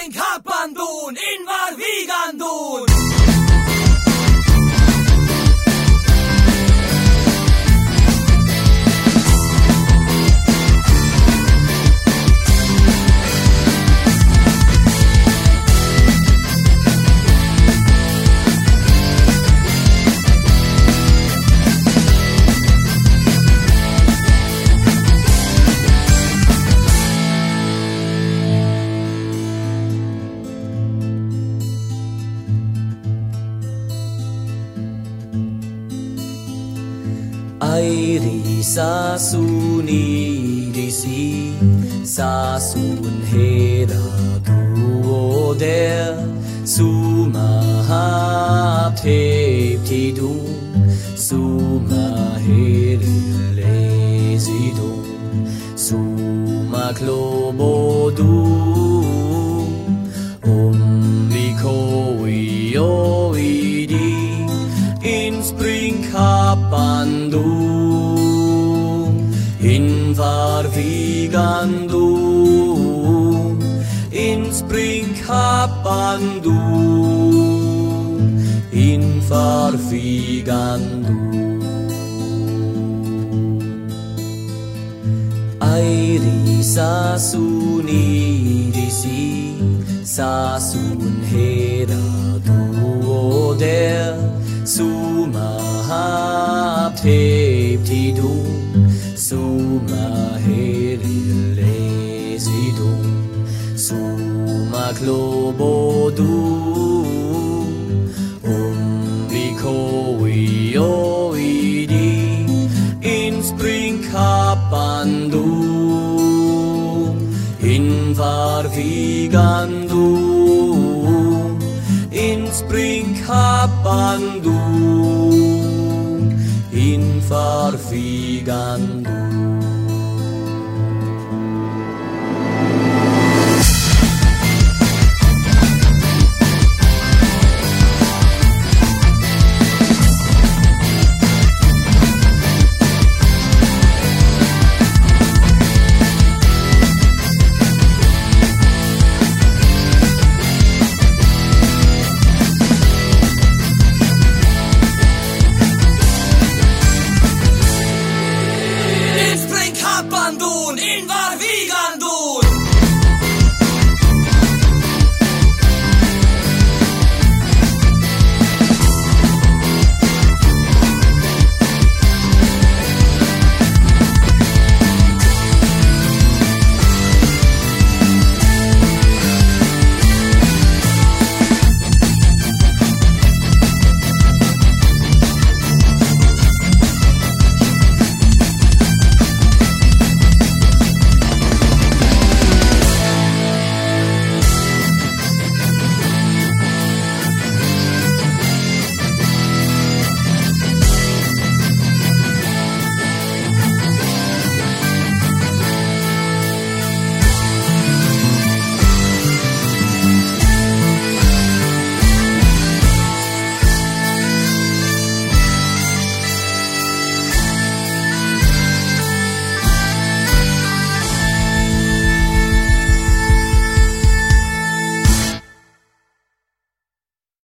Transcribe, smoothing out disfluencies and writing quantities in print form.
spring Kapandun, in var Vigandun. Airi sasuni disi sasun hera duo der suma tidu suma heri lesidu suma klobodu liko ioidi in spring Kapandu in var Vigandu in spring Kapandu in var Vigandu Airi sasuni disi sasun hera duo der suma tidu suma heri lesidu suma klobodu liko ioidi in spring Kapandu in var Vigandu in spring Kapandu in var Vigandu